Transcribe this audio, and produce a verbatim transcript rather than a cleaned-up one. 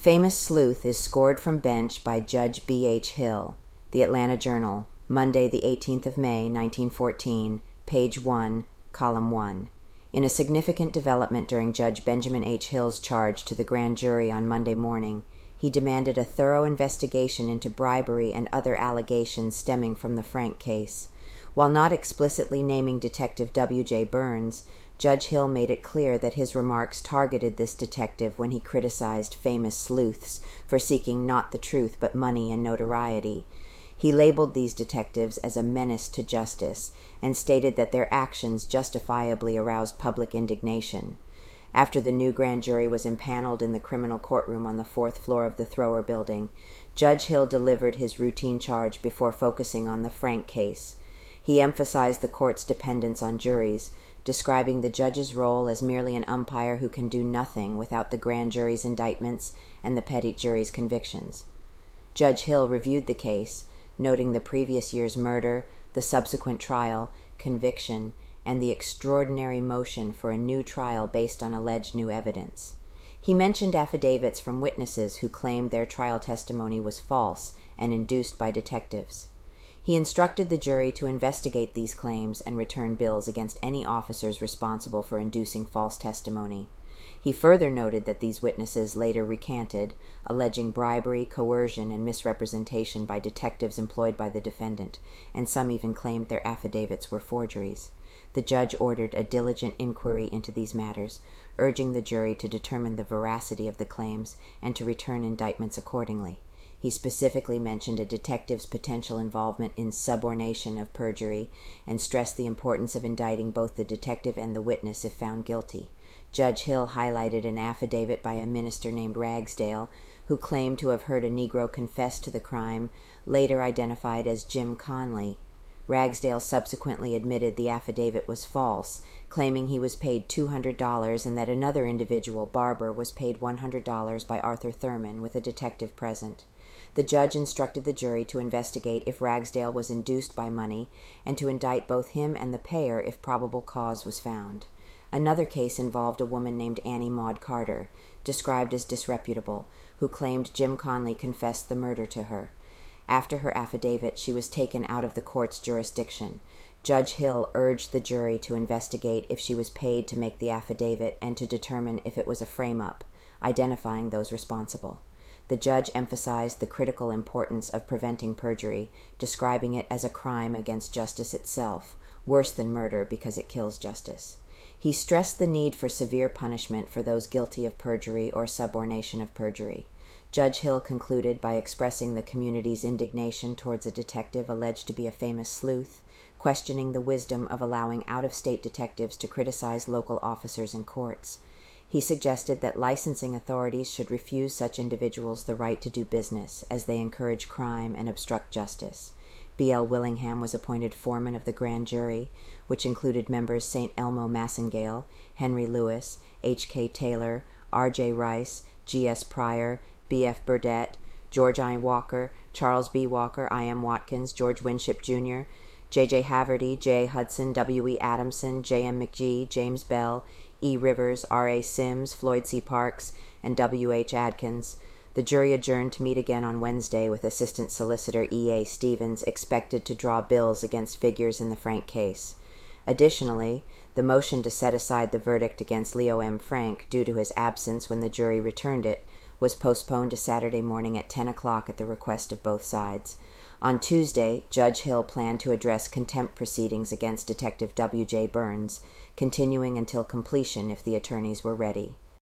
Famous sleuth is scored from bench by Judge B H Hill. The Atlanta Journal, Monday the eighteenth of May, nineteen fourteen, page one, column one. In a significant development during Judge Benjamin H. Hill's charge to the grand jury on Monday morning, he demanded a thorough investigation into bribery and other allegations stemming from the Frank case. While not explicitly naming Detective W J Burns, Judge Hill made it clear that his remarks targeted this detective when he criticized famous sleuths for seeking not the truth but money and notoriety. He labeled these detectives as a menace to justice and stated that their actions justifiably aroused public indignation. After the new grand jury was impaneled in the criminal courtroom on the fourth floor of the Thrower Building, Judge Hill delivered his routine charge before focusing on the Frank case. He emphasized the court's dependence on juries, describing the judge's role as merely an umpire who can do nothing without the grand jury's indictments and the petit jury's convictions. Judge Hill reviewed the case, noting the previous year's murder, the subsequent trial, conviction, and the extraordinary motion for a new trial based on alleged new evidence. He mentioned affidavits from witnesses who claimed their trial testimony was false and induced by detectives. He instructed the jury to investigate these claims and return bills against any officers responsible for inducing false testimony. He further noted that these witnesses later recanted, alleging bribery, coercion, and misrepresentation by detectives employed by the defendant, and some even claimed their affidavits were forgeries. The judge ordered a diligent inquiry into these matters, urging the jury to determine the veracity of the claims and to return indictments accordingly. He specifically mentioned a detective's potential involvement in subornation of perjury and stressed the importance of indicting both the detective and the witness if found guilty. Judge Hill highlighted an affidavit by a minister named Ragsdale, who claimed to have heard a Negro confess to the crime, later identified as Jim Conley. Ragsdale subsequently admitted the affidavit was false, claiming he was paid two hundred dollars and that another individual, Barber, was paid one hundred dollars by Arthur Thurman with a detective present. The judge instructed the jury to investigate if Ragsdale was induced by money and to indict both him and the payer if probable cause was found. Another case involved a woman named Annie Maud Carter, described as disreputable, who claimed Jim Conley confessed the murder to her. After her affidavit, she was taken out of the court's jurisdiction. Judge Hill urged the jury to investigate if she was paid to make the affidavit and to determine if it was a frame-up, identifying those responsible. The judge emphasized the critical importance of preventing perjury, describing it as a crime against justice itself, worse than murder because it kills justice. He stressed the need for severe punishment for those guilty of perjury or subornation of perjury. Judge Hill concluded by expressing the community's indignation towards a detective alleged to be a famous sleuth, questioning the wisdom of allowing out-of-state detectives to criticize local officers in courts. He suggested that licensing authorities should refuse such individuals the right to do business, as they encourage crime and obstruct justice. B L Willingham was appointed foreman of the grand jury, which included members Saint Elmo Massengale, Henry Lewis, H K Taylor, R J Rice, G S Pryor, B F Burdett, George I. Walker, Charles B. Walker, I M Watkins, George Winship Junior, J J Haverty, J A Hudson, W E Adamson, J M McGee, James Bell, E. Rivers, R A Sims, Floyd C. Parks, and W H Adkins. The jury adjourned to meet again on Wednesday with Assistant Solicitor E A Stevens expected to draw bills against figures in the Frank case. Additionally, the motion to set aside the verdict against Leo M. Frank due to his absence when the jury returned it was postponed to Saturday morning at ten o'clock at the request of both sides. On Tuesday, Judge Hill planned to address contempt proceedings against Detective W J Burns, continuing until completion if the attorneys were ready.